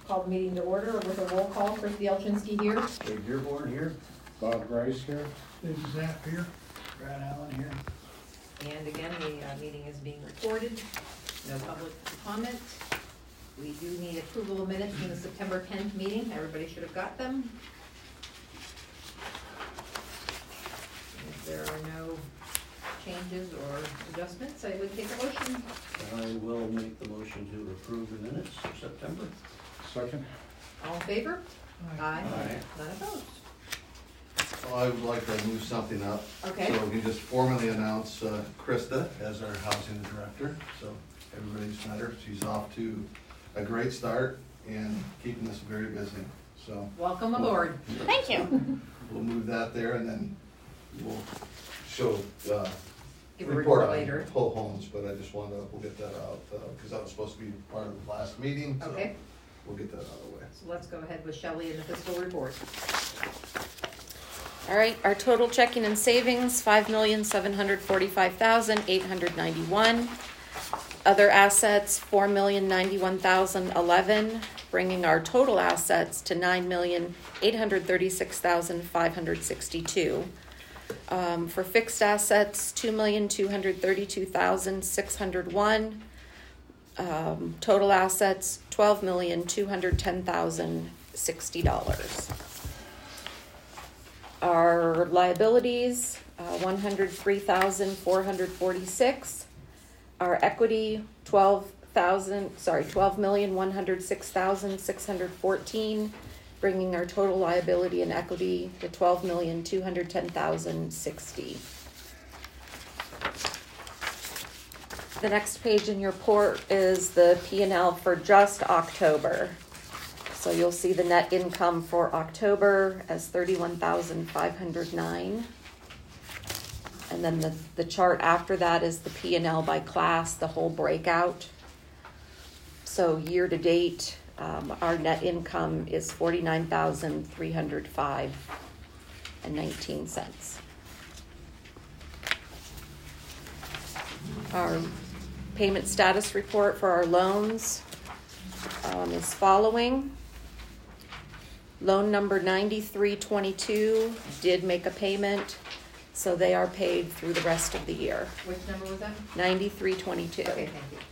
call the meeting to order with a roll call. Chris Bielczynski here. Dave Dearborn here. Bob Grice here. Dave Zapp here. Brad Allen here. And again, the meeting is being recorded. No public comment. We do need approval of minutes from the September 10th meeting. Everybody should have got them. If there are no changes or adjustments, I would take a motion. I will make the motion to approve the minutes for September. Second. All in favor? Aye. Aye. None opposed. Well, I would like to move something up. Okay. So we just formally announce Krista as our housing director. So everybody's met her. She's off to a great start and keeping us very busy. So Welcome aboard. Thank you. we'll move that there and then we'll show, Give a report report on later. whole homes, but I just wanted to, we'll get that out because that was supposed to be part of the last meeting. So Okay. we'll get that out of the way. So let's go ahead with Shelley and the fiscal report. All right, our total checking and savings, $5,745,891. Other assets, $4,091,011, bringing our total assets to $9,836,562. For fixed assets, $2,232,601. Total assets, $12,210,060. Our liabilities, $103,446. Our equity, $12,106,614, bringing our total liability and equity to $12,210,060. The next page in your report is the P&L for just October. So you'll see the net income for October as $31,509. And then the chart after that is the P&L by class, the whole breakout. So year to date, our net income is $49,305.19. Our payment status report for our loans is following. Loan number 9322 did make a payment, so they are paid through the rest of the year. Which number was that? 9322. Okay, thank you.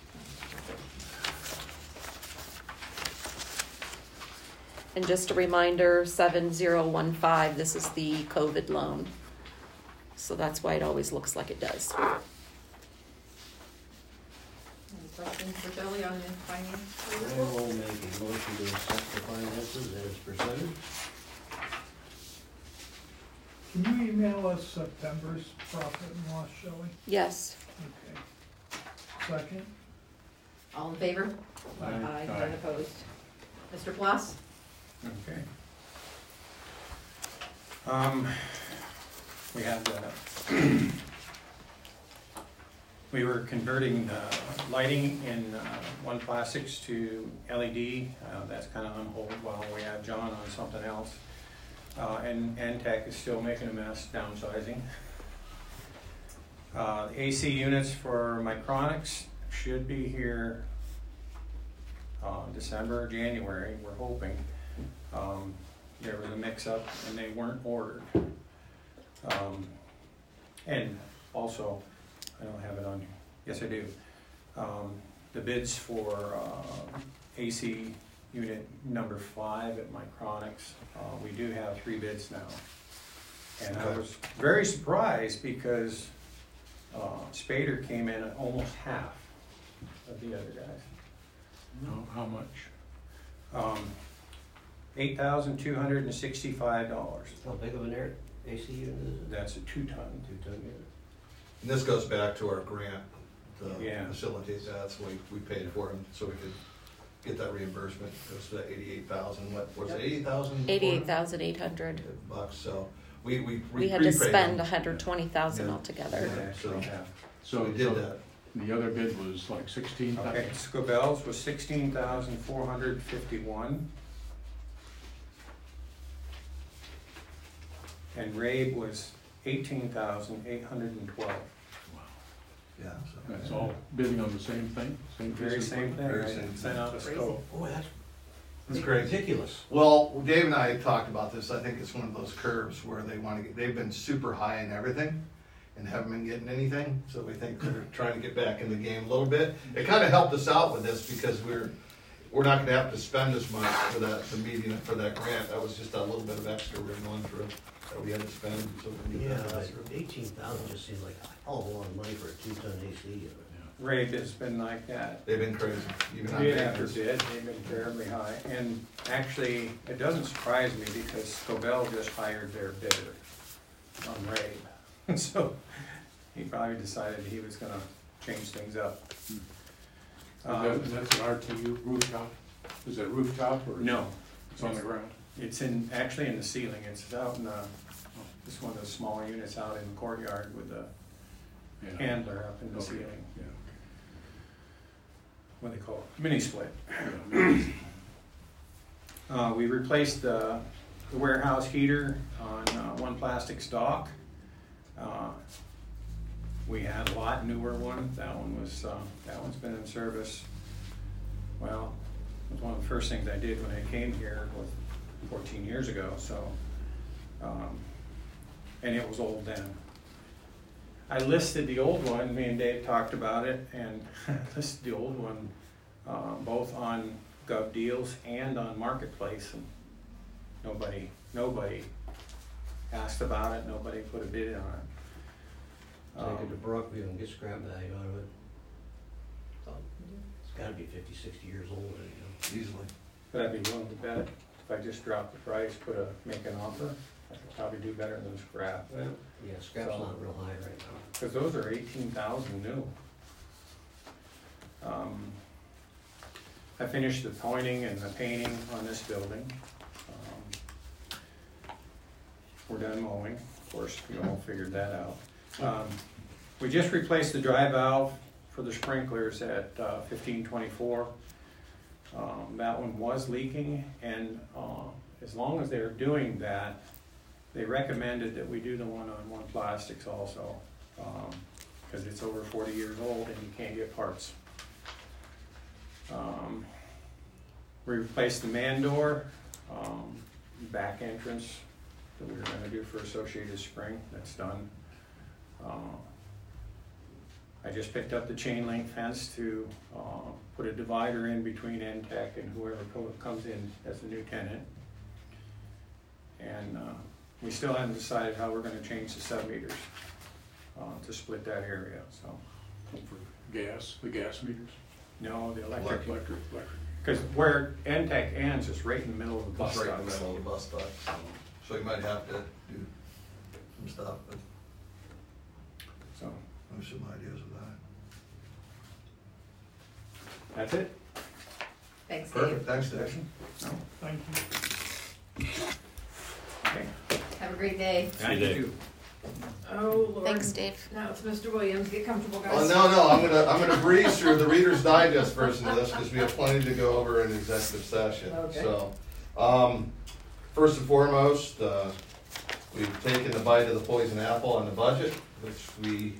And just a reminder, 7015, this is the COVID loan. So that's why it always looks like it does. Any questions for Shelley on the finance I report? will make a motion to accept the finances as presented. Can you email us September's profit and loss, Shelley? Yes. Okay. Second? All in favor? Aye. None opposed. Mr. Plas? Okay. We had we were converting lighting in one plastics to LED. That's kind of on hold while we have John on something else. And Tech is still making a mess, downsizing. AC units for Micronics should be here December, January, we're hoping. There was a mix-up and they weren't ordered. And also, I don't have it on here. Yes, I do. The bids for AC unit number 5 at Micronics, we do have 3 bids now. And I was very surprised because Spader came in at almost half of the other guys. No, how much? How $8,265. big of an AC unit is it? That's a 2-ton. 2-ton unit. And this goes back to our grant to Yeah. facilitate that, so we paid for them, so we could get that reimbursement. It was the 88,000, what was it, 80,000? 88,800. Bucks, so we We had to prepaid spend them. $120,000 Yeah. altogether. Yeah. Actually, So- half. So we did that. The other bid was like 16,000. Okay, Scobell's was 16,451. And Rabe was 18,812. Yeah. So. That's all bidding on the same thing? Same piece Very of same equipment? thing, Very right? same Sent out a Crazy. scope. Oh, It's crazy. Ridiculous. Well, Dave and I talked about this. I think it's one of those curves where they want to get, they've been super high in everything and haven't been getting anything. So we think they're trying to get back in the game a little bit. It kind of helped us out with this because we're not gonna have to spend as much for that, the meeting, for that grant. That was just a little bit of extra we're going through that we had to spend, so we can Yeah, get that through. 18,000 just seems like a hell of a lot of money for a 2-ton AC unit. Rate has been like that. They've been crazy, even on Bid after papers. bid, they've been terribly high. And actually, it doesn't surprise me because Scobell just hired their bidder on Ray. So he probably decided he was gonna change things up. That's an RTU rooftop? Is it rooftop or? No, It's on the ground? it's actually in the ceiling. It's out in just one of those smaller units out in the courtyard with the Yeah. handler up in the Okay. ceiling. Yeah. What do they call it? Mini split. Yeah. We replaced the warehouse heater on one plastic stock. We had a lot newer one. That one's been in service. Well, it was one of the first things I did when I came here was 14 years ago. So, and it was old then. I listed the old one. Me and Dave talked about it, and listed the old one both on Gov Deals and on Marketplace, and nobody asked about it. Nobody put a bid on it. Take it to Brockville and get scrap value out of it. It's gotta be 50, 60 years old, you Easily. But I'd be willing to bet if I just dropped the price, make an offer, I could probably do better than scrap. know. Yeah, scrap's So- not real high right now. Because those are 18,000 new. I finished the pointing and the painting on this building. We're done mowing, of course, you all figured that out. We just replaced the dry valve for the sprinklers at 1524. That one was leaking, and as long as they're doing that, they recommended that we do the one on one plastics also, because it's over 40 years old and you can't get parts. We replaced the man door, back entrance that we were going to do for Associated Spring. That's done. I just picked up the chain link fence to put a divider in between NTEC and whoever comes in as a new tenant. And we still haven't decided how we're going to change the sub-meters to split that area. So, For the gas meters? no, the electric. Electric. Because where NTEC ends is right in the middle of the bus It's right in the stops. middle of the bus stop. So you might have to do some stuff, but So I have some ideas of that. that's it. Thanks, Dave. Perfect, thanks, Dave. No? Thank you. Okay. Have a great day. Thank you. Oh, Lord. Thanks, Dave. Now it's Mr. Williams. Get comfortable, Oh, guys. no, I'm gonna breeze through the Reader's Digest version of this, because we have plenty to go over in executive session. Okay. So, first and foremost, we've taken the bite of the poison apple on the budget, which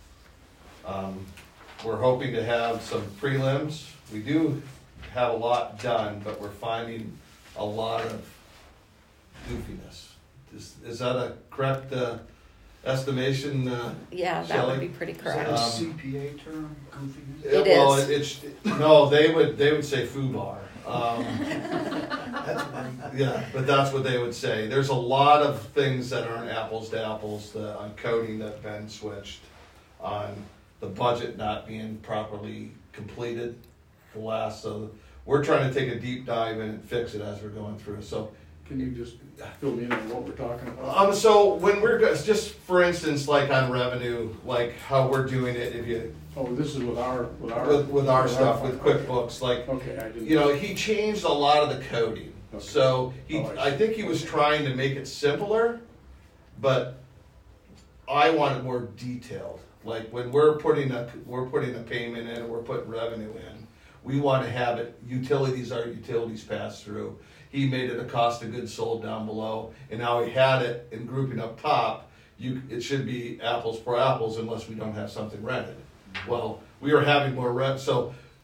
we're hoping to have some prelims. We do have a lot done, but we're finding a lot of goofiness. Is that a correct estimation? Yeah, that Shelley? would be pretty Um, correct. CPA term, goofiness? It Well, is. no, they would say FUBAR. That's right. Yeah, but that's what they would say. There's a lot of things that aren't apples to apples, on coding that have been switched, on the budget not being properly completed. So we're trying to take a deep dive in and fix it as we're going through. So, Can you just fill me in on what we're talking about? so when just for instance, like on revenue, like how we're doing it, if you Oh, this is with our stuff with okay. QuickBooks, like. Okay, I didn't. You know, he changed a lot of the coding. Okay. So Oh, I see. I think he was trying to make it simpler, but I want it more detailed. Like when we're putting a payment in, and we're putting revenue in, we want to have it, utilities pass through. He made it a cost of goods sold down below, and now he had it in grouping up top. It should be apples for apples unless we don't have something rented. Well, we are having more rent, so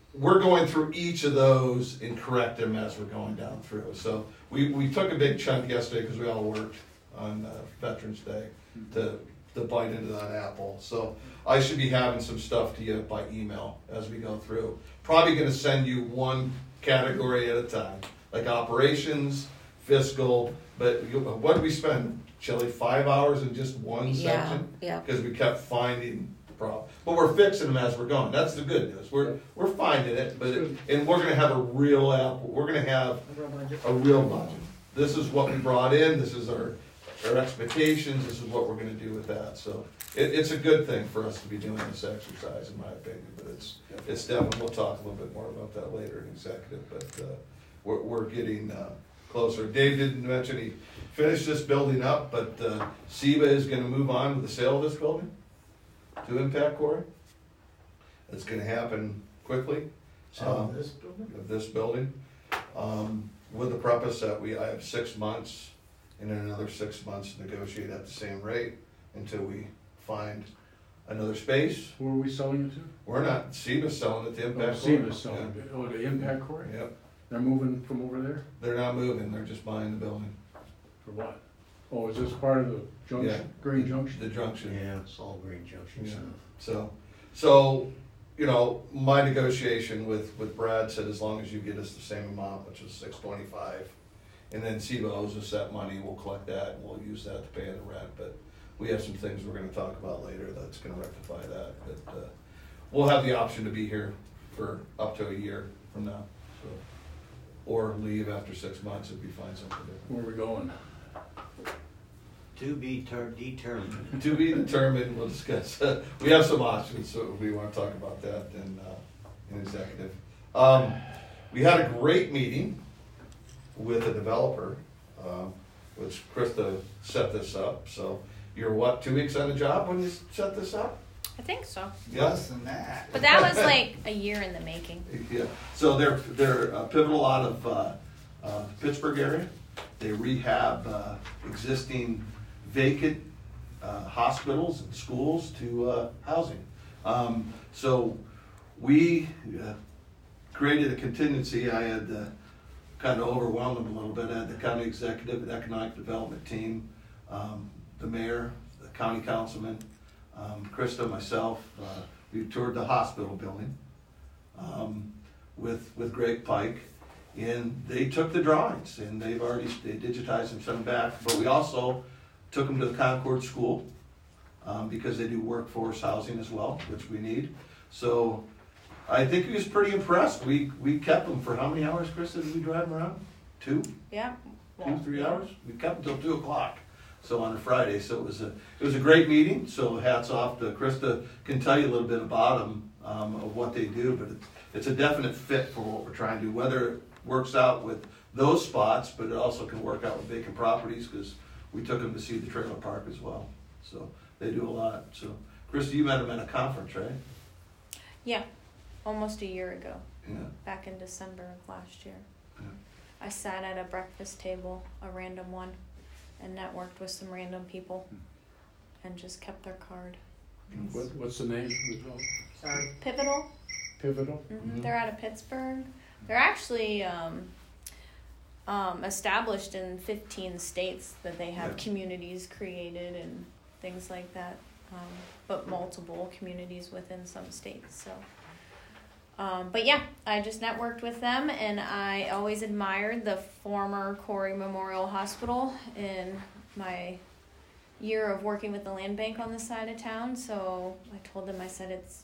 we're going through each of those and correct them as we're going down through. So we took a big chunk yesterday because we all worked on Veterans Day to bite into that apple. So I should be having some stuff to you by email as we go through. Probably going to send you one category at a time, like operations, fiscal. But what did we spend, Shelley, 5 hours in just one section? Yeah. Because we kept finding problems. But we're fixing them as we're going. That's the good news. We're finding it, and we're going to have a real apple. We're going to have a real budget. This is what we brought in. This is our expectations. This is what we're going to do with that. So it's a good thing for us to be doing this exercise, in my opinion. But it's definitely. We'll talk a little bit more about that later in executive. But we're getting closer. Dave didn't mention he finished this building up, but SEBA is going to move on with the sale of this building to Impact Quarry. It's going to happen quickly. So this building? Of this building, with the purpose that I have 6 months and then another 6 months to negotiate at the same rate until we find another space. Who are we selling it to? We're not, SEBA's selling it to Impact. SEBA's selling it. Oh, the Impact Quarry? Yep. They're moving from over there? They're not moving, they're just buying the building. For what? Oh, is this part of the junction, Yeah. Green Junction? The junction. Yeah, it's all Green Junction Yeah. stuff. So, you know, my negotiation with Brad said as long as you get us the same amount, which is $625, and then SEBA owes us that money, we'll collect that, and we'll use that to pay the rent, but we have some things we're gonna talk about later that's gonna rectify that, but, we'll have the option to be here for up to a year from now, so. Or leave after 6 months if we find something different. Where are we going? To be determined. To be determined, we'll discuss. We have some options, so we want to talk about that in executive. We had a great meeting with a developer, which Krista set this up. So you're what, 2 weeks on the job when you set this up? I think so. Yes. Than that. But that was like a year in the making. Yeah. So they're pivotal out of Pittsburgh area. They rehab existing vacant hospitals and schools to housing. So we created a contingency. I had kind of overwhelmed them a little bit. I had the county executive and economic development team, the mayor, the county councilman, Krista, myself. We toured the hospital building with Greg Pike. And they took the drawings, and they digitized them, sent them back. But we also took them to the Concord School because they do workforce housing as well, which we need. So I think he was pretty impressed. We kept them for how many hours, Krista, did we drive them around? 2? Yeah. 2-3 hours? We kept them until 2 o'clock. So on a Friday. So it was a great meeting. So hats off to Krista. Can tell you a little bit about them, of what they do, but it's a definite fit for what we're trying to do. Whether it works out with those spots, but it also can work out with vacant properties because we took them to see the trailer park as well. So they do a lot. So Krista, you met them at a conference, right? Yeah, almost a year ago, Yeah. back in December of last year. Yeah. I sat at a breakfast table, a random one, and networked with some random people and just kept their card. What's the name? Sorry. Pivotal. Pivotal? Mm-hmm. They're out of Pittsburgh. They're actually established in 15 states that they have communities created and things like that, but multiple communities within some states. So, but yeah, I just networked with them, and I always admired the former Quarry Memorial Hospital in my year of working with the land bank on this side of town. So I told them, I said, it's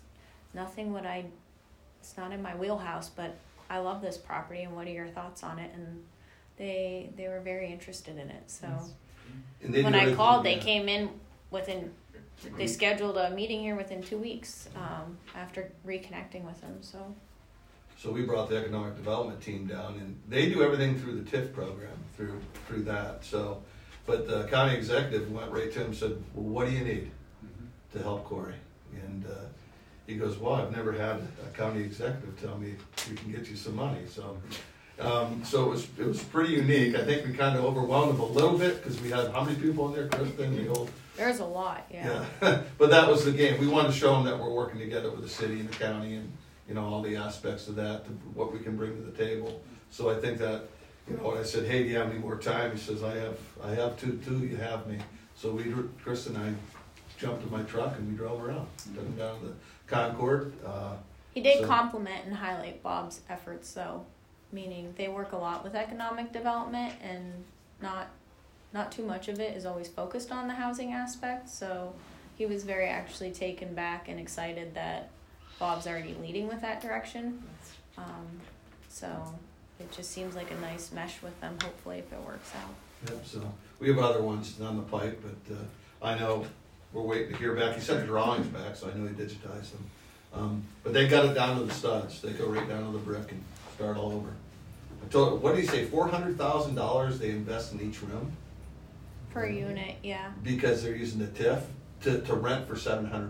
not in my wheelhouse, but I love this property, and what are your thoughts on it? And they were very interested in it. So when I called, they came in they scheduled a meeting here within 2 weeks after reconnecting with them. So we brought the economic development team down, and they do everything through the TIF program, through that. So, but the county executive went right to him and said, well, what do you need to help Quarry? And he goes, well, I've never had a county executive tell me we can get you some money. So so it was pretty unique. I think we kind of overwhelmed them a little bit because we had how many people in there, Kristen? There's a lot, yeah. But that was the game. We wanted to show them that we're working together with the city and the county you know, all the aspects of that, what we can bring to the table. So I think that, you know, when I said, hey, do you have any more time? He says, I have two, you have me. So Chris and I jumped in my truck and we drove around, took him down to the Concord. He did So- compliment and highlight Bob's efforts, though, meaning they work a lot with economic development, and not too much of it is always focused on the housing aspect. So he was very actually taken back and excited that Bob's already leading with that direction. So it just seems like a nice mesh with them, hopefully, if it works out. Yep, so we have other ones on the pipe, but I know we're waiting to hear back. He sent the drawings back, so I know he digitized them. But they got it down to the studs. They go right down to the brick and start all over. I told, what did he say, $400,000 they invest in each room? Per unit, yeah. Because they're using the TIF to rent for $700.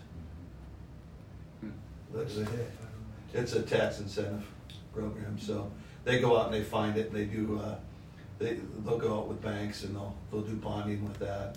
It's a tax incentive program, so they go out and they find it, and they do, they'll go out with banks and they'll do bonding with that.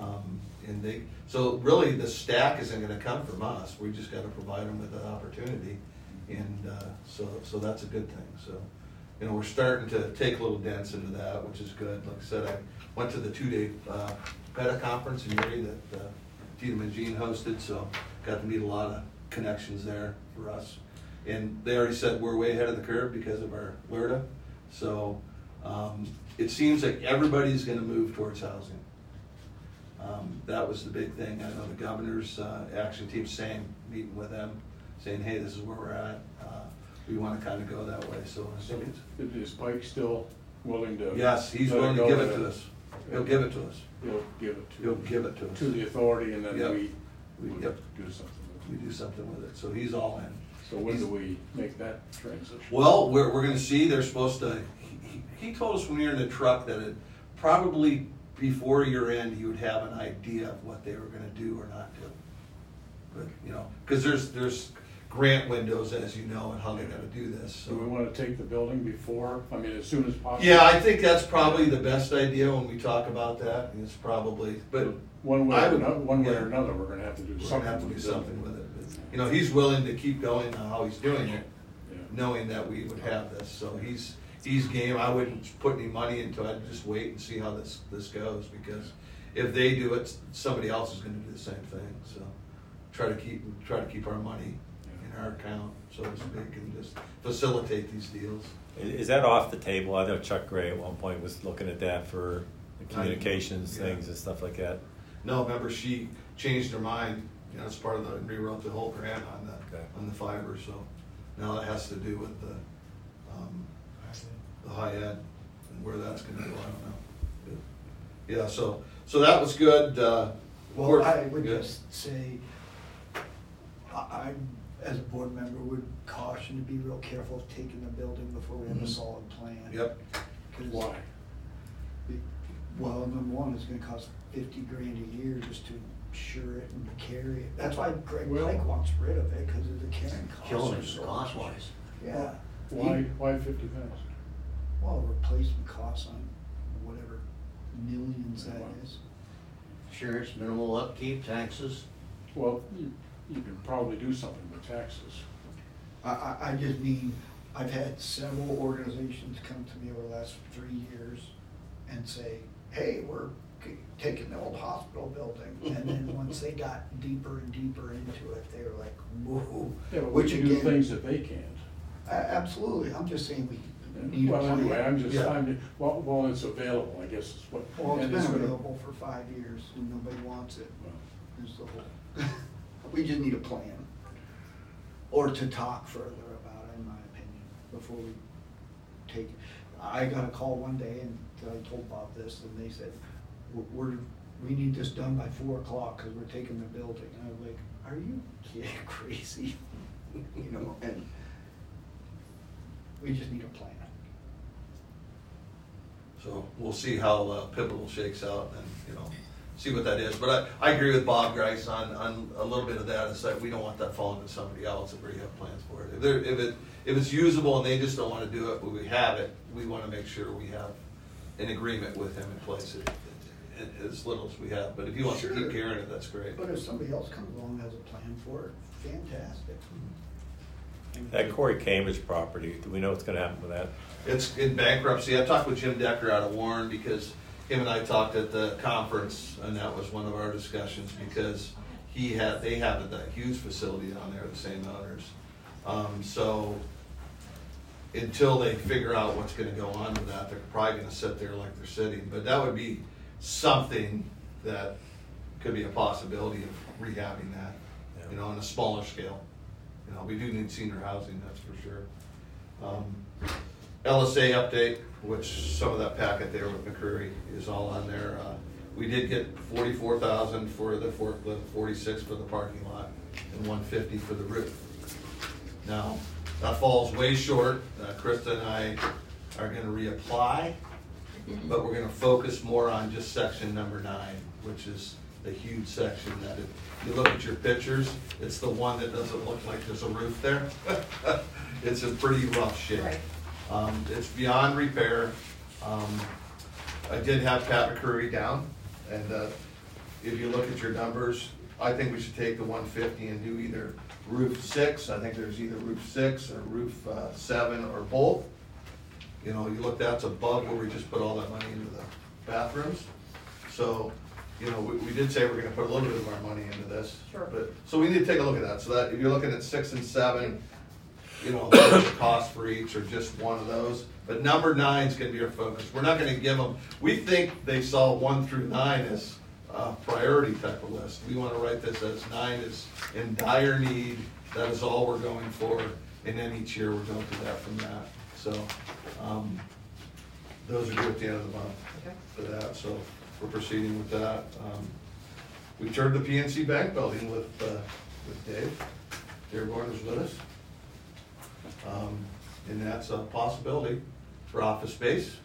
So really the stack isn't gonna come from us, we just gotta provide them with that opportunity, and so that's a good thing. So, you know, we're starting to take a little dents into that, which is good. Like I said, I went to the 2-day PETA conference in Erie that Tita and Jean hosted, so got to meet a lot of connections there for us. And they already said we're way ahead of the curve because of our LRTA. So it seems like everybody's gonna move towards housing. That was the big thing. I know the governor's action team saying, meeting with them, saying, hey, this is where we're at. We want to kind of go that way. So I think it's, Is Pike still willing to? yes, he's let willing to go give of it to us. He'll give it to us. He'll give it He'll give it to us. to the authority, and then Yep. we Yep. do something with We it. do something with it. So he's all in. So when do we make that transition? Well, we're going to see. They're supposed to. He told us when we were in the truck that it probably before year end you would have an idea of what they were going to do or not do. But you know, because there's grant windows, as you know, and how they got to do this. Do we So want to take the building before, I mean, as soon as possible? yeah, I think that's probably the best idea when we talk about that. It's probably, but One way I or would- another, one way yeah. or another, we're gonna have to do we're something. going to have to do with the something building. with it. But, you know, he's willing to keep going on how he's doing it, Yeah. knowing that we would have this. So he's game. I wouldn't put any money into it. I'd just wait and see how this goes, because if they do it, somebody else is going to do the same thing. So try to keep our money in our account, so to speak, and just facilitate these deals. Is that off the table? I know Chuck Gray at one point was looking at that for the communications Yeah. things and stuff like that. No, remember she changed her mind. You know, it's part of the rewrote the whole grant on Okay. the fiber. So now it has to do with the high ed and where that's going to go. I don't know. Yeah, so that was good. Well, I would good. just say, I, as a board member, would caution to be real careful of taking the building before we have a Mhm. solid plan. Yep. 'Cause Why? Well, number one, it's gonna cost $50,000 a year just to insure it and carry it. That's why Greg Well- Pike wants rid of it, because of the carrying costs. Killing are us so cost-wise. much. Yeah. Why 50,000? Well, replacement costs on whatever millions that is. Insurance, minimal upkeep, taxes. Well, you can probably do something with taxes. I just mean, I've had several organizations come to me over the last 3 years and say, hey, we're taking the old hospital building. And then once they got deeper and deeper into it, they were like, whoa. Yeah, but we Which can do again- things that they can't. Absolutely, I'm just saying we need a Well, plan. anyway, I'm just, Yeah. well, it's available, I guess is what. Well, and it's been gonna- available for 5 years and nobody wants it. well, Is the whole, we just need a plan. Or to talk further about it, in my opinion, before we take it. I got a call one day and I told Bob this, and they said, we need this done by 4 o'clock because we're taking the building. And I was like, are you kidding crazy? You know, and we just need a plan. So we'll see how pivotal shakes out, and you know, see what that is. But I agree with Bob Grice on a little bit of that. It's like we don't want that falling to somebody else if we have plans for it. If it's usable and they just don't want to do it, but we have it, we want to make sure we have an agreement with him in place, as little as we have. But if he wants to keep Sure. carrying it, that's great. But if somebody else comes along and has a plan for it, fantastic. That Corey Cambridge property, do we know what's gonna happen with that? It's in bankruptcy. I talked with Jim Decker out of Warren because him and I talked at the conference, and that was one of our discussions because they have that huge facility down there, the same owners. So until they figure out what's gonna go on with that, they're probably gonna sit there like they're sitting. But that would be something that could be a possibility of rehabbing that, you know, on a smaller scale. You know, we do need senior housing, that's for sure. LSA update, which some of that packet there with McCreary is all on there. We did get 44,000 for the forklift, 46 for the parking lot, and 150 for the roof. Now, that falls way short. Krista and I are gonna reapply, but we're gonna focus more on just section number 9, which is the huge section that if you look at your pictures, it's the one that doesn't look like there's a roof there. It's in pretty rough shape. Right. It's beyond repair. I did have Pat McCreary down, and if you look at your numbers, I think we should take the 150 and do either roof 6. I think there's either roof 6 or roof 7 or both. You know, you look, that's above where we just put all that money into the bathrooms. So, you know, we did say we're gonna put a little bit of our money into this. Sure. But, so we need to take a look at that. So that if you're looking at 6 and 7, you know, the cost for each or just one of those. But number 9 is gonna be our focus. We're not gonna give them, we think they saw 1 through 9 as a priority type of list. We wanna write this as 9 is in dire need. That is all we're going for. And then each year we're going through that from that. So, those are due at the end of the month for that. So we're proceeding with that. We toured the PNC Bank building with Dave. Dearborn was with us. And that's a possibility for office space.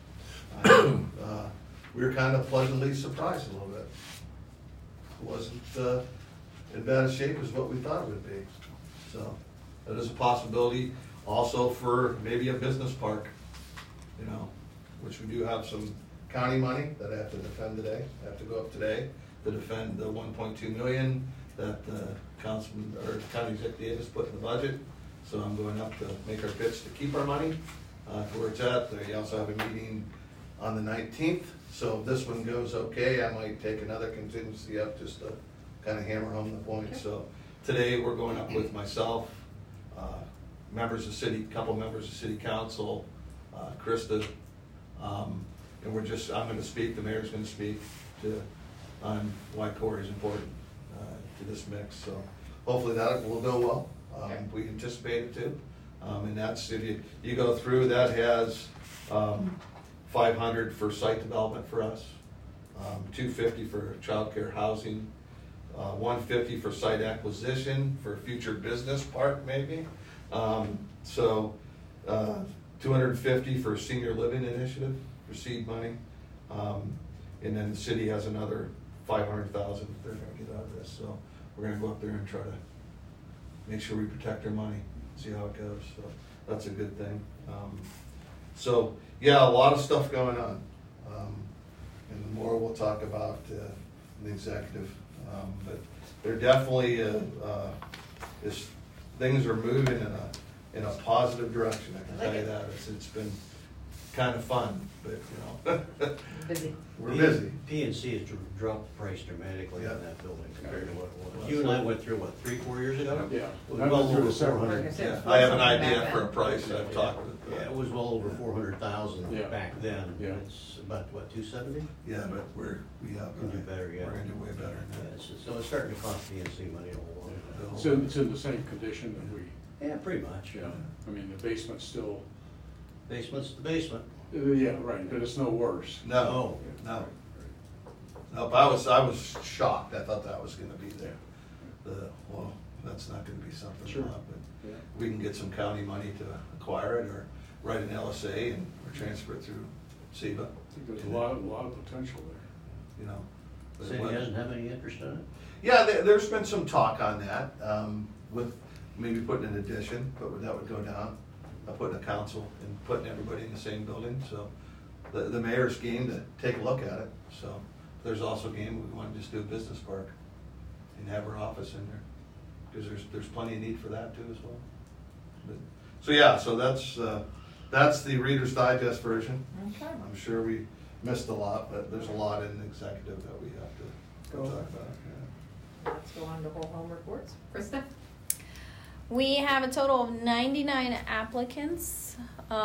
We were kind of pleasantly surprised a little bit. It wasn't in bad a shape as what we thought it would be. So that is a possibility also for maybe a business park, you know, which we do have some county money that I have to defend today. I have to go up today to defend the 1.2 million that Councilman or County Executive Davis put in the budget. So I'm going up to make our pitch to keep our money to where it's at. They also have a meeting on the 19th. So if this one goes okay, I might take another contingency up just to kind of hammer home the point. Okay. So today we're going up with myself, members of city, couple members of city council, Krista, and we're just, I'm going to speak, the mayor's going to speak on why Corey is important to this mix. So hopefully that will go well. We anticipate it to. And that's, if you go through, that has 500 for site development for us, 250 for childcare housing, 150 for site acquisition for future business park maybe. So 250 for senior living initiative for seed money. And then the city has another 500,000 they're gonna get out of this. So we're gonna go up there and try to make sure we protect our money, see how it goes. So that's a good thing. So yeah, a lot of stuff going on. And more we'll talk about in the executive. But there definitely is things are moving in a positive direction. I can tell you that. It's been kind of fun, but you know, Busy. we're busy. PNC has dropped the price dramatically Yeah. in that building compared to what it was. You and I went through, what, 3-4 years ago? Yeah. It was I went well through over the several. 400. Yeah, I have an idea for a price. I've talked with. Yeah, it was well over 400,000 Yeah. back then. Yeah. It's about, what, 270? Yeah, but we have. Can do better, yeah. We're gonna do way better. Yeah, so it's starting to cost PNC money a whole lot. It's in the same condition that we, Yeah, pretty much. yeah, I mean, the basement's still, Basement's the basement. yeah, right, but it's no worse. No, no. Nope, I was shocked. I thought that was gonna be there. Well, that's not gonna be something. Sure. But Yeah. we can get some county money to acquire it or write an LSA and or transfer it through SEBA. I think there's a lot of potential there. You know. But City doesn't have any interest in it? Yeah, there's been some talk on that, with maybe putting an addition, but that would go down. Putting a council and putting everybody in the same building, so the mayor's game to take a look at it. So there's also game, we want to just do a business park and have our office in there, because there's plenty of need for that too as well. So yeah, so that's the Reader's Digest version. Okay. I'm sure we missed a lot, but there's a lot in the executive that we have to talk about. Yeah. Let's go on to whole home reports. Krista? We have a total of 99 applicants.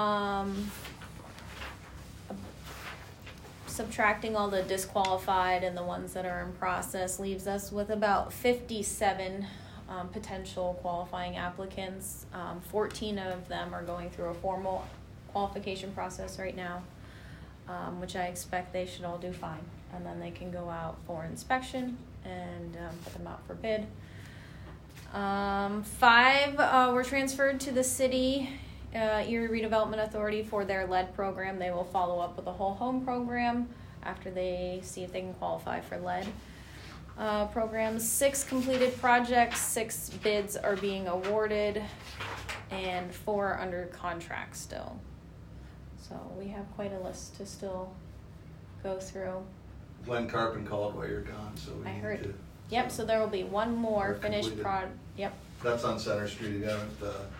Subtracting all the disqualified and the ones that are in process leaves us with about 57 potential qualifying applicants. 14 of them are going through a formal qualification process right now, which I expect they should all do fine. And then they can go out for inspection and put them out for bid. 5 were transferred to the city Erie Redevelopment Authority for their lead program. They will follow up with a whole home program after they see if they can qualify for lead programs. 6 completed projects, 6 bids are being awarded, and 4 are under contract still. So we have quite a list to still go through. Glenn Carpin called while you're gone, so we I need heard. to. Yep, so there will be one more Or finished completed. Yep. That's on Center Street. You haven't,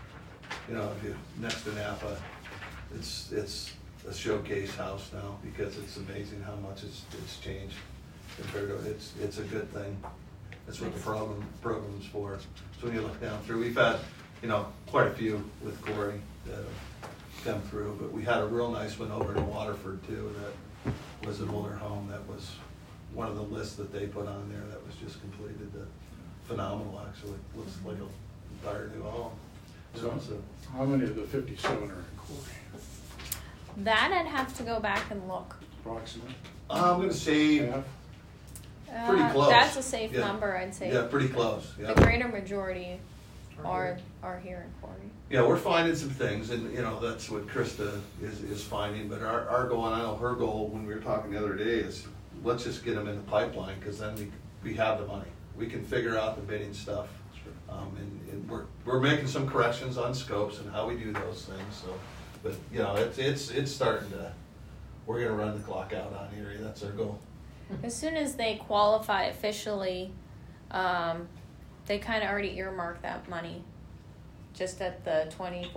if you next to Napa, it's a showcase house now because it's amazing how much it's changed compared to it's a good thing. That's what the program's for. So when you look down through, we've had quite a few with Corey that have come through, but we had a real nice one over in Waterford too. That was an older home that was one of the lists that they put on there that was just completed. Phenomenal, actually. Looks like an entire new home. So How many of the 57 are in Corey, That I'd have to go back and look. approximately? I'm going to say Half? pretty close. That's a safe Yeah. number, I'd say. Yeah, pretty close. Yeah. The greater majority are here in Corey. Yeah, we're finding some things, and that's what Krista is finding. But our goal, and I know her goal when we were talking the other day, is let's just get them in the pipeline because then we have the money. We can figure out the bidding stuff, and we're making some corrections on scopes and how we do those things. So, but it's starting to. We're gonna run the clock out on Erie. That's our goal. As soon as they qualify officially, they kind of already earmark that money just at the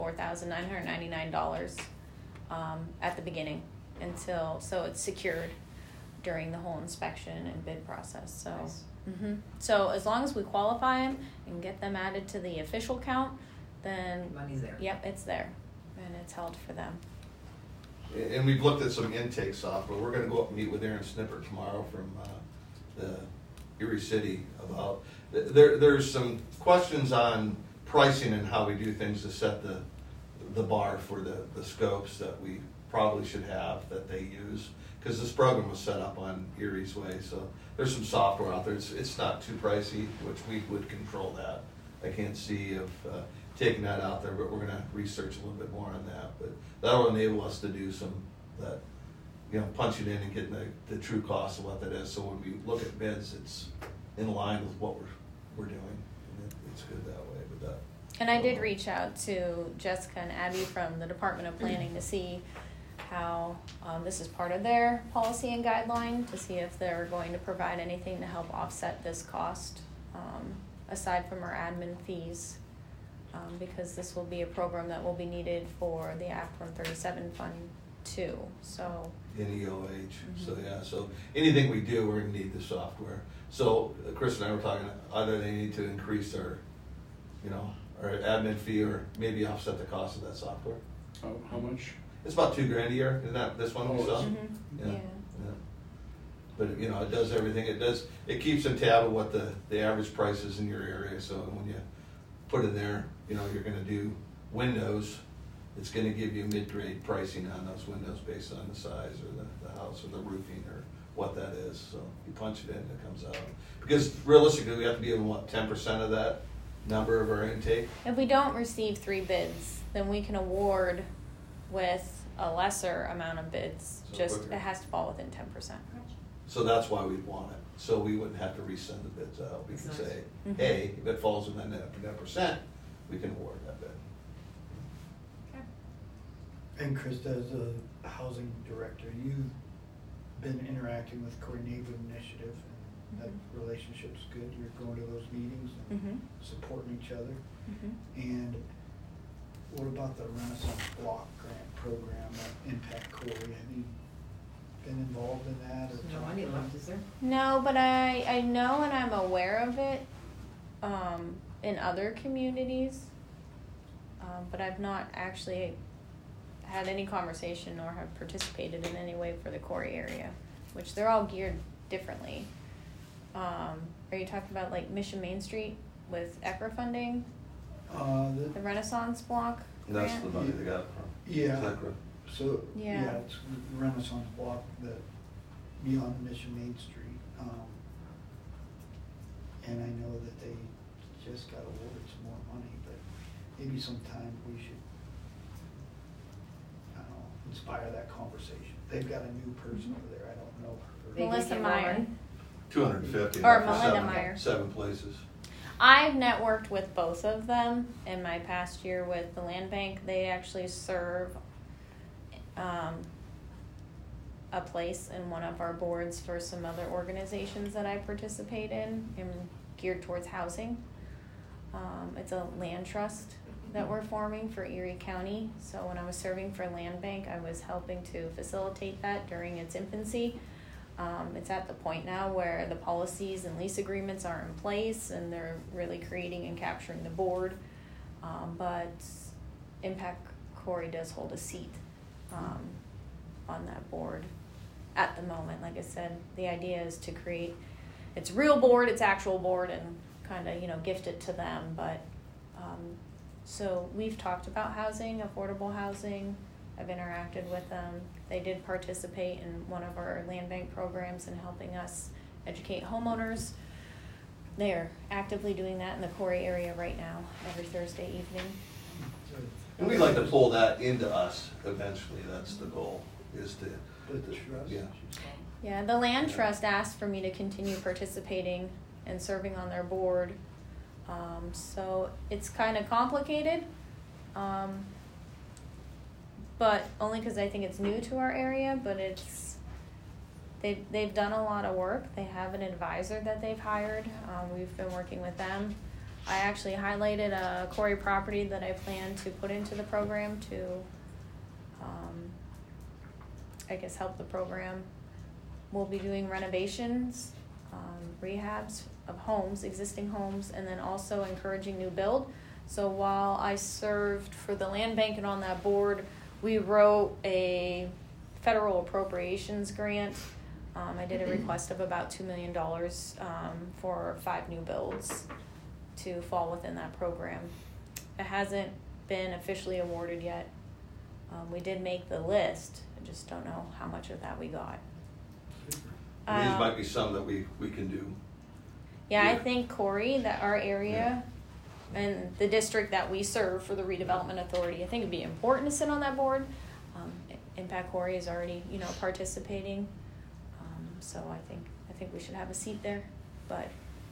$24,999 at the beginning so it's secured during the whole inspection and bid process. So, Nice. So as long as we qualify them and get them added to the official count, then Money's there. yep, it's there and it's held for them. And we've looked at some intake software. We're gonna go up and meet with Aaron Snipper tomorrow from the Erie City about, there's some questions on pricing and how we do things to set the bar for the scopes that we probably should have that they use. Because this program was set up on Erie's way, so there's some software out there. It's not too pricey, which we would control that. I can't see of taking that out there, but we're gonna research a little bit more on that. But that'll enable us to do some that, punch it in and get the true cost of what that is. So when we look at bids, it's in line with what we're doing, and it's good that way. But that. And I did reach out to Jessica and Abby from the Department of Planning to see how this is part of their policy and guideline, to see if they're going to provide anything to help offset this cost aside from our admin fees, because this will be a program that will be needed for the Act 137 fund too. So In EOH, so yeah, so anything we do, we're gonna need the software. So Chris and I were talking, either they need to increase our admin fee or maybe offset the cost of that software. How much? It's about $2,000 a year, isn't that this one we saw? yeah. But it does everything. It keeps a tab of what the average price is in your area. So when you put it there, you're gonna do windows, it's gonna give you mid-grade pricing on those windows based on the size or the house or the roofing or what that is. So you punch it in and it comes out. Because realistically, we have to be in 10% of that number of our intake. If we don't receive 3 bids, then we can award with a lesser amount of bids. So Just quicker. it has to fall within 10%. So that's why we'd want it. So we wouldn't have to resend the bids out. We can That's say, nice. hey, if it falls within that 10%, we can award that bid. And Krista, as a housing director, you've been interacting with Corey Neighborhood Initiative, and that relationship's good. You're going to those meetings and supporting each other. And What about the Renaissance Block Grant Program at Impact Corey? Have you been involved in that? Or No money left, is there? No, but I know and I'm aware of it in other communities, but I've not actually had any conversation or have participated in any way for the Corey area, which they're all geared differently. Are you talking about like Mission Main Street with ECRA funding, the Renaissance Block That's grant? the money they got from. Yeah. Zachary. So, Yeah. yeah, it's Renaissance Block that beyond Mission Main Street. And I know that they just got awarded some more money, but maybe sometime we should, I don't know, inspire that conversation. They've got a new person over there, I don't know her. They Melissa give more Meyer. money? 250. Or for Melinda Meyer. 7 places. I've networked with both of them in my past year with the land bank. They actually serve a place in one of our boards for some other organizations that I participate in and geared towards housing. It's a land trust that we're forming for Erie County. So when I was serving for land bank, I was helping to facilitate that during its infancy. It's at the point now where the policies and lease agreements are in place and they're really creating and capturing the board. But Impact Corey does hold a seat on that board at the moment. Like I said, the idea is to create its real board, its actual board, and kind of, gift it to them. But so we've talked about housing, affordable housing. I've interacted with them. They did participate in one of our land bank programs and helping us educate homeowners. They are actively doing that in the Corey area right now, every Thursday evening. And we'd like to pull that into us eventually. That's the goal, is to. The trust? Yeah. Yeah, the land trust asked for me to continue participating and serving on their board. So it's kind of complicated, but only because I think it's new to our area. But they've done a lot of work. They have an advisor that they've hired. We've been working with them. I actually highlighted a Corey property that I plan to put into the program to, help the program. We'll be doing renovations, rehabs of homes, existing homes, and then also encouraging new build. So while I served for the land bank and on that board, we wrote a federal appropriations grant. I did a request of about $2 million for 5 new builds to fall within that program. It hasn't been officially awarded yet. We did make the list. I just don't know how much of that we got. These might be some that we can do. Yeah, I Yeah. think Corey, that our area and the district that we serve for the redevelopment authority, I think it'd be important to sit on that board. Impact Corey is already, participating. So I think we should have a seat there. But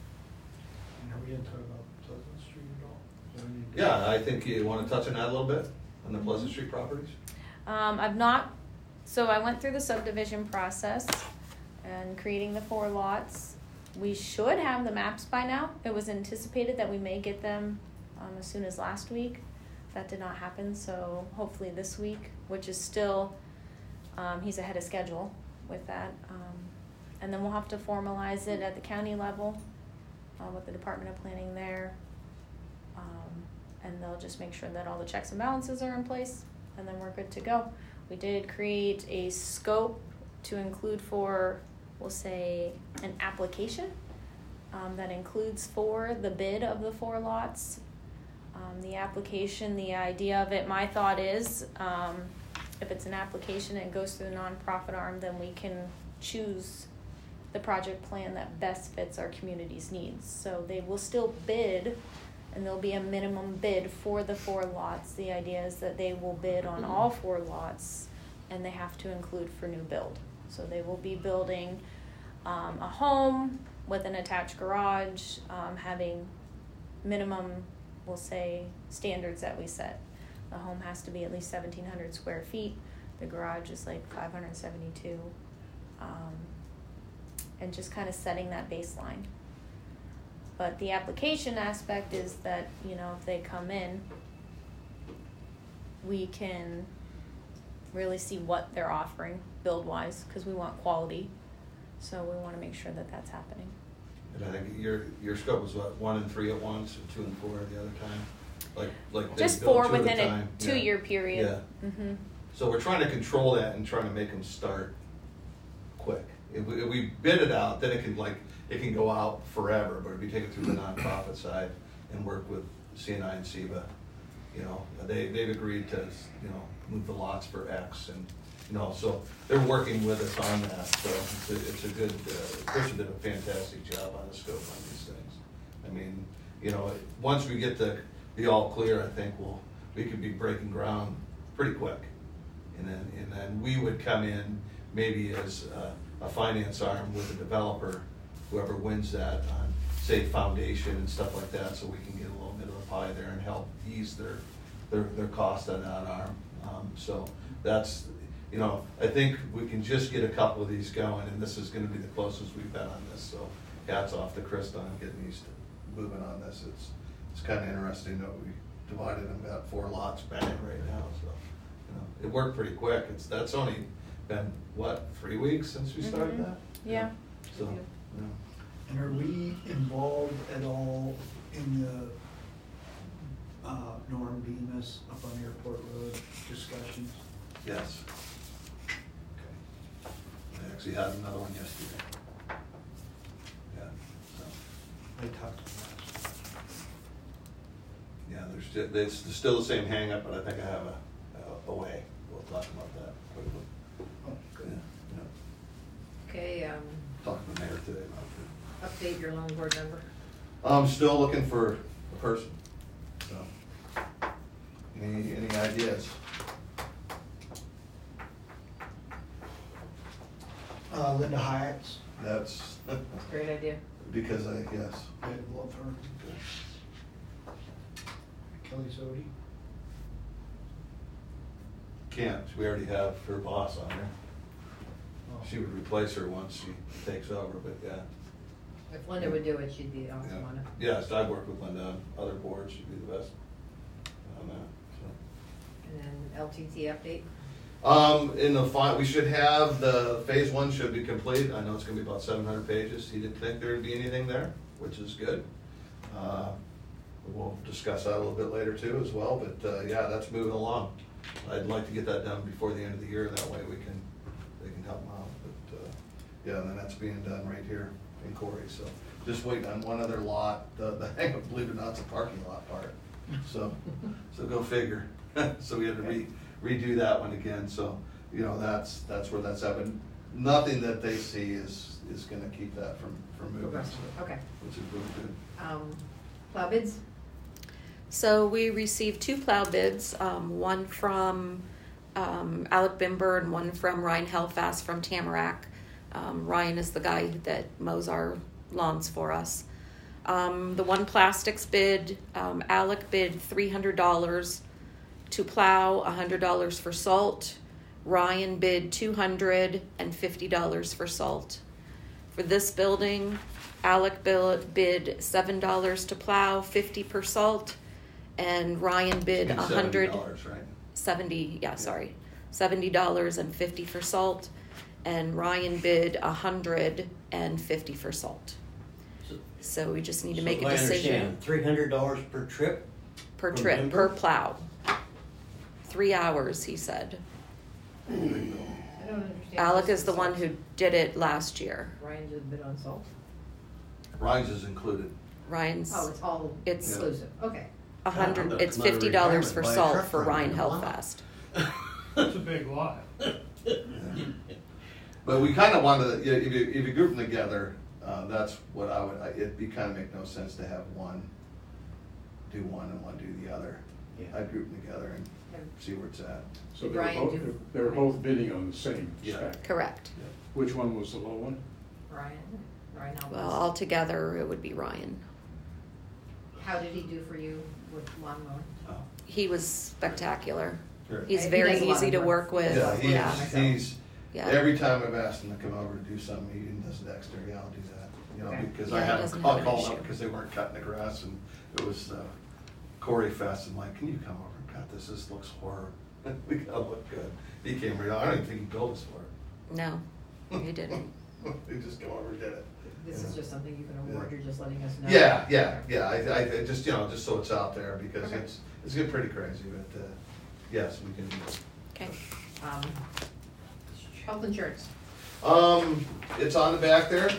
And are we gonna talk about Pleasant Street at all? Is there any- Yeah, I think you want to touch on that a little bit, on the Pleasant Street properties? I've not, so I went through the subdivision process and creating the 4 lots. We should have the maps by now. It was anticipated that we may get them as soon as last week. That did not happen, so hopefully this week, which is still, he's ahead of schedule with that. And then we'll have to formalize it at the county level with the Department of Planning there. And they'll just make sure that all the checks and balances are in place, and then we're good to go. We did create a scope to include for, we'll say, an application that includes for the bid of the 4 lots. The application, the idea of it, my thought is, if it's an application and it goes through the nonprofit arm, then we can choose the project plan that best fits our community's needs. So they will still bid, and there'll be a minimum bid for the 4 lots. The idea is that they will bid on all 4 lots, and they have to include for new build. So they will be building a home with an attached garage, having minimum, we'll say, standards that we set. The home has to be at least 1,700 square feet. The garage is like 572. And just kind of setting that baseline. But the application aspect is that, if they come in, we can really see what they're offering build-wise, because we want quality. So we want to make sure that that's happening. And I think your scope was what, 1 and 3 at once, and 2 and 4 at the other time? Like they Just built 4 2 at within a time? 2-year period. Yeah. Mm-hmm. So we're trying to control that and trying to make them start quick. If we bid it out, then it can go out forever, but if we take it through the nonprofit side and work with CNI and SEBA, you know, they've agreed to, you know, move the lots for X, and, you know, so they're working with us on that, so it's a good, Christian did a fantastic job on the scope on these things. I mean, you know, once we get the all clear, I think we could be breaking ground pretty quick. And then we would come in maybe as a finance arm with a developer, whoever wins that, on, say, foundation and stuff like that, so we can get a little bit of a pie there and help ease their cost on that arm. So that's, you know, I think we can just get a couple of these going, and this is gonna be the closest we've been on this, so hats off to Krista on getting these moving on this. It's kind of interesting that we divided them, got 4 lots bang right now, so, you know, it worked pretty quick. That's only been, what, 3 weeks since we started Mhm. that? Yeah. So, yeah. And are we involved at all in the Norm Bemis up on Airport Road discussions? Yes. Okay. I actually had another one yesterday. Yeah, so, I talked to him last yeah, there's still the same hang up, but I think I have a way. We'll talk about that quickly. Oh, good. Yeah. Okay, Talked to the mayor today about it. update your loan board member. I'm still looking for a person, so, any ideas? Linda Hyatt's, That's, Great idea. because yes. I love her. Kelly Sodi. Can't, we already have her boss on there. Oh. She would replace her once she takes over, but yeah. If Linda would do it, she'd be awesome on it. Yes, I've worked with Linda on other boards, she'd be the best on that, And then LTT update. so. In the we should have, the phase 1 should be complete. I know it's gonna be about 700 pages. He didn't think there'd be anything there, which is good. We'll discuss that a little bit later too as well, but yeah, that's moving along. I'd like to get that done before the end of the year, that way they can help them out, but yeah, and then that's being done right here in Corey, so just waiting on one other lot. The hang up, believe it or not, it's a parking lot part, so go figure. So we had to redo that one again, so, you know, that's where that's at, but nothing that they see is gonna keep that from moving, so, Okay. which is really good. Plow bids? So we received 2 plow bids, one from Alec Bimber and one from Ryan Helfast from Tamarack. Ryan is the guy that mows our lawns for us. The one plastics bid, Alec bid $300 to plow, $100 for salt. Ryan bid $250 for salt. For this building, Alec bid $7 to plow, $50 per salt, and Ryan bid It's $70, right? $70 and $50 for salt, and Ryan bid $150 for salt. So we just need to make a decision $300 per trip? per From trip, Denver? per plow. 3 hours, he said. I don't understand. Alec is the one who did it last year. Ryan did a bid on salt? Ryan's is included. Ryan's, Oh, it's all It's- exclusive, okay. it's Come out of $50 for retirement, buy a salt truck for from Ryan him. Wow. Helfast. It's a big lot. But we kind of wanted, if you group them together, that's what it'd be kind of make no sense to have one do one and one do the other. Yeah. I'd group them together and see where it's at. So Did Ryan they were both bidding on the same Yeah. spec. Correct. Which one was the low one? Ryan Alves. Well, altogether, it would be Ryan. How did he do for you with lawn mowing? Oh. He was spectacular. Sure. He's He very does a lot easy of to work. work with. Yeah, Yeah. he's, Yeah. every time I've asked him to come over to do something, he does Dexter, yeah, I'll do that. You know, Okay. because Yeah, I he had, doesn't I'll have an call him issue. up because they weren't cutting the grass and it was Corey Fest. I'm like, can you come over and God, this looks horrible. We gotta look good. He came right, I don't even think he billed us for it. No, you didn't. He just come over and did it. This is just something you can award, you're just letting us know. Yeah, I just, just so it's out there, because Okay. it's getting pretty crazy, but, yes, we can do it. Okay. Health insurance. It's on the back there,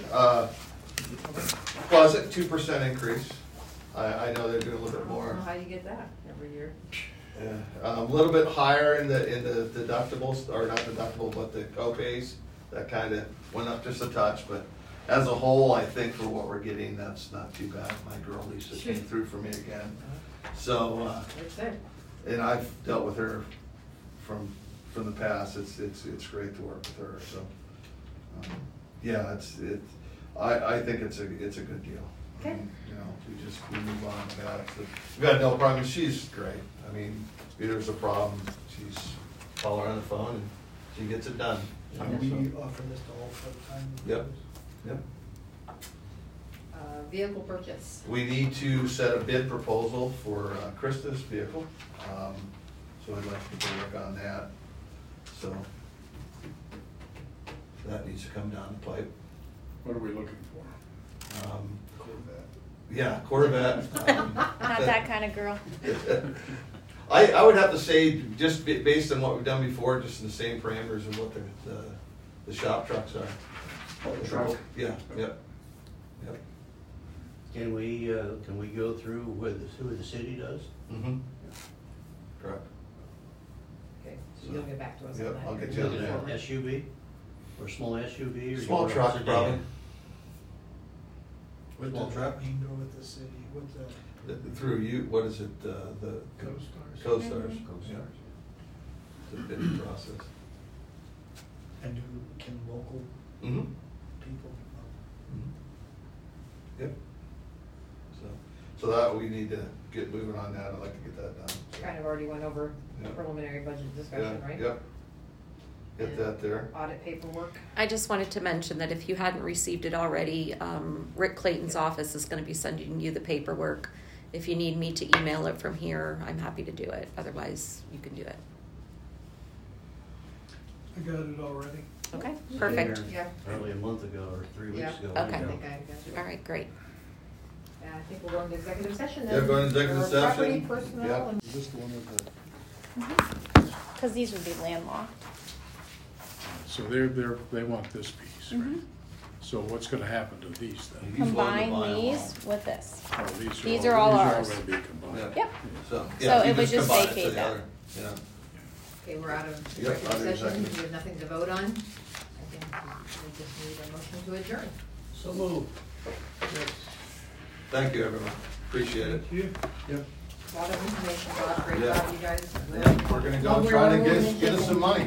closet, 2% increase. I know they're doing a little bit I don't more. know how you get that every year. Yeah, a little bit higher in the deductibles, or not deductible, but the co-pays, that kind of went up just a touch, but as a whole, I think for what we're getting, that's not too bad. My girl Lisa came through for me again. So, It's there. and and I've dealt with her from the past, it's great to work with her, so. Yeah, I think it's a good deal. Okay. You know, we move on to that. We got no problem, she's great. I mean, if there's a problem, call her on the phone and she gets it done. you know, And we so. offer this to all part-time. Yep, yep. Vehicle purchase. We need to set a bid proposal for Krista's vehicle, so I'd like to work on that, so. That needs to come down the pipe. What are we looking for? Yeah, Corvette. Not that kind of girl. I would have to say, just based on what we've done before, just in the same parameters of what the shop trucks are. Oh, the truck. Yeah, yep. Can we go through with who the city does? Mm-hmm. Correct. Okay, so you'll get back to us on Yep, that. I'll get Is you it on an that. SUV or small SUV or? Small you truck, want a probably. sedan? With Small the truck? Ranger with the city, with the Through you, what is it, the Co-Stars. Co-Stars? Co-Stars. Yeah. It's a bidding process. and can local Mm-hmm. people. Yep. So that, we need to get moving on that, I'd like to get that done. Kind of already went over the Yeah. preliminary budget discussion, Yeah, right? Yep. Get that there. Audit paperwork. I just wanted to mention that if you hadn't received it already, Rick Clayton's office is going to be sending you the paperwork. If you need me to email it from here, I'm happy to do it. Otherwise, you can do it. I got it already. Okay, So perfect. they're Yeah. Probably a month ago or 3 weeks Yeah. ago. I Okay. think I got it. All right, great. And I think we'll go into executive session then. Yeah, go into executive for property, session. personnel, Yep. and Is this the one with the, Because these would be landlocked. so they want this piece, right? So what's gonna happen to these then? He's willing to buy Combine them these all. with this. Oh, These are all ours. These are gonna be combined. Yeah. Yep. So, So yeah, you it would just combine it to vacate the that. other, yeah. okay, we're out of Yep, out executive of session, executive. we have nothing to vote on. I think we just need a motion to adjourn. So move. Thank you, everyone. Appreciate it. Thank you. Yep. A lot of information, Bob, great Yeah. job, you guys. Yeah, we're gonna go try to get us some money.